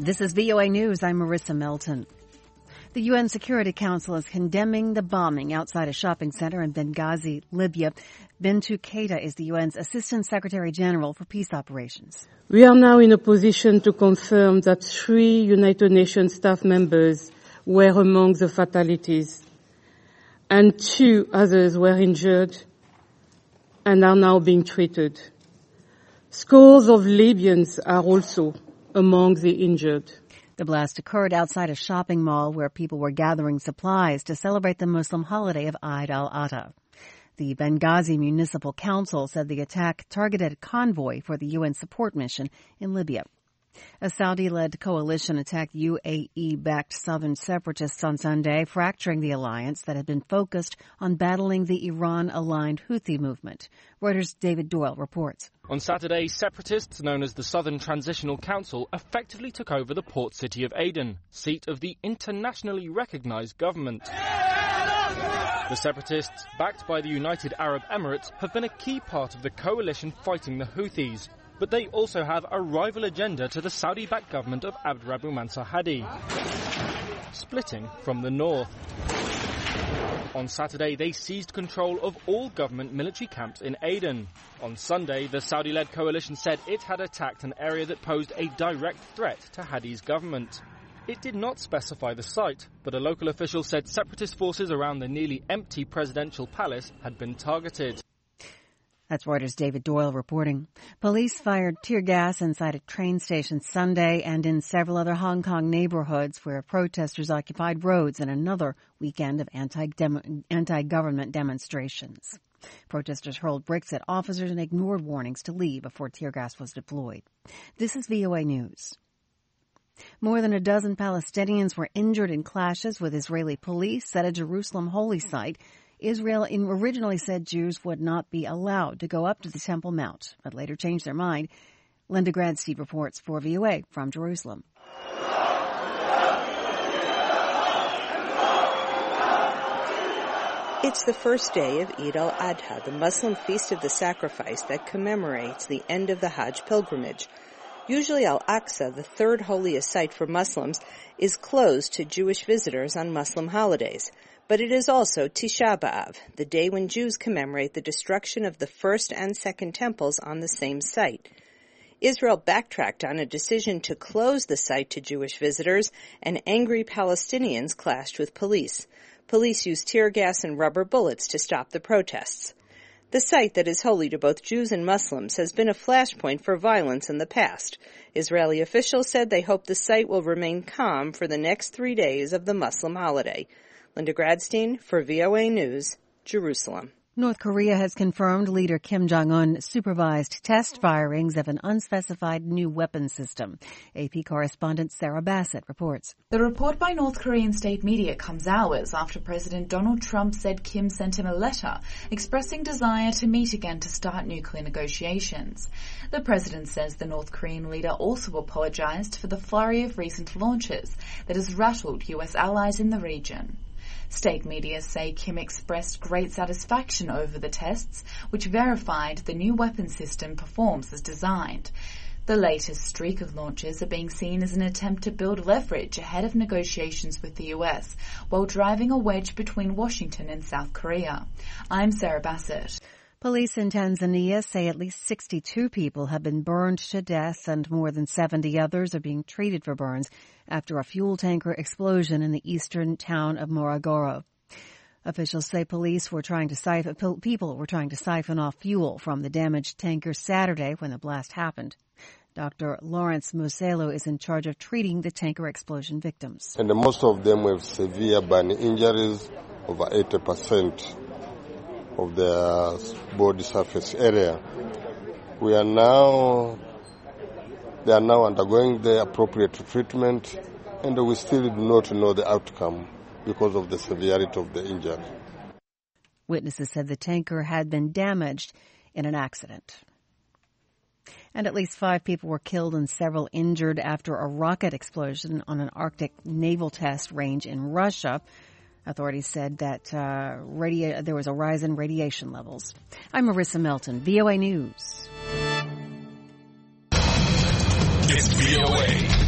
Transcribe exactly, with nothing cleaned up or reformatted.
This is V O A News. I'm Marissa Melton. The U N Security Council is condemning the bombing outside a shopping center in Benghazi, Libya. Bintu Keita is the U N's Assistant Secretary General for Peace Operations. We are now in a position to confirm that three United Nations staff members were among the fatalities, and two others were injured and are now being treated. Scores of Libyans are also among the injured. The blast occurred outside a shopping mall where people were gathering supplies to celebrate the Muslim holiday of Eid al-Adha. The Benghazi Municipal Council said the attack targeted a convoy for the U N support mission in Libya. A Saudi-led coalition attacked U A E-backed southern separatists on Sunday, fracturing the alliance that had been focused on battling the Iran-aligned Houthi movement. Reuters' David Doyle reports. On Saturday, separatists known as the Southern Transitional Council effectively took over the port city of Aden, seat of the internationally recognized government. The separatists, backed by the United Arab Emirates, have been a key part of the coalition fighting the Houthis. But they also have a rival agenda to the Saudi-backed government of Abd Rabbu Mansur Hadi, splitting from the north. On Saturday, they seized control of all government military camps in Aden. On Sunday, the Saudi-led coalition said it had attacked an area that posed a direct threat to Hadi's government. It did not specify the site, but a local official said separatist forces around the nearly empty presidential palace had been targeted. That's Reuters' David Doyle reporting. Police fired tear gas inside a train station Sunday and in several other Hong Kong neighborhoods where protesters occupied roads in another weekend of anti-dem- anti-government demonstrations. Protesters hurled bricks at officers and ignored warnings to leave before tear gas was deployed. This is V O A News. More than a dozen Palestinians were injured in clashes with Israeli police at a Jerusalem holy site. Israel originally said Jews would not be allowed to go up to the Temple Mount, but later changed their mind. Linda Gradstein reports for V O A from Jerusalem. It's the first day of Eid al-Adha, the Muslim feast of the sacrifice that commemorates the end of the Hajj pilgrimage. Usually Al-Aqsa, the third holiest site for Muslims, is closed to Jewish visitors on Muslim holidays. But it is also Tisha B'Av, the day when Jews commemorate the destruction of the first and second temples on the same site. Israel backtracked on a decision to close the site to Jewish visitors, and angry Palestinians clashed with police. Police used tear gas and rubber bullets to stop the protests. The site that is holy to both Jews and Muslims has been a flashpoint for violence in the past. Israeli officials said they hope the site will remain calm for the next three days of the Muslim holiday. Linda Gradstein for V O A News, Jerusalem. North Korea has confirmed leader Kim Jong-un supervised test firings of an unspecified new weapon system. A P correspondent Sarah Bassett reports. The report by North Korean state media comes hours after President Donald Trump said Kim sent him a letter expressing desire to meet again to start nuclear negotiations. The president says the North Korean leader also apologized for the flurry of recent launches that has rattled U S allies in the region. State media say Kim expressed great satisfaction over the tests, which verified the new weapon system performs as designed. The latest streak of launches are being seen as an attempt to build leverage ahead of negotiations with the U S, while driving a wedge between Washington and South Korea. I'm Sarah Bassett. Police in Tanzania say at least sixty-two people have been burned to death and more than seventy others are being treated for burns after a fuel tanker explosion in the eastern town of Morogoro. Officials say police were trying to siphon, people were trying to siphon off fuel from the damaged tanker Saturday when the blast happened. Doctor Lawrence Muselo is in charge of treating the tanker explosion victims. And most of them have severe burn injuries, over eighty percent. Of their body surface area. We are now, they are now undergoing the appropriate treatment, and we still do not know the outcome because of the severity of the injury. Witnesses said the tanker had been damaged in an accident. And at least five people were killed and several injured after a rocket explosion on an Arctic naval test range in Russia. Authorities said that uh, radio, there was a rise in radiation levels. I'm Marissa Melton, V O A News. It's V O A.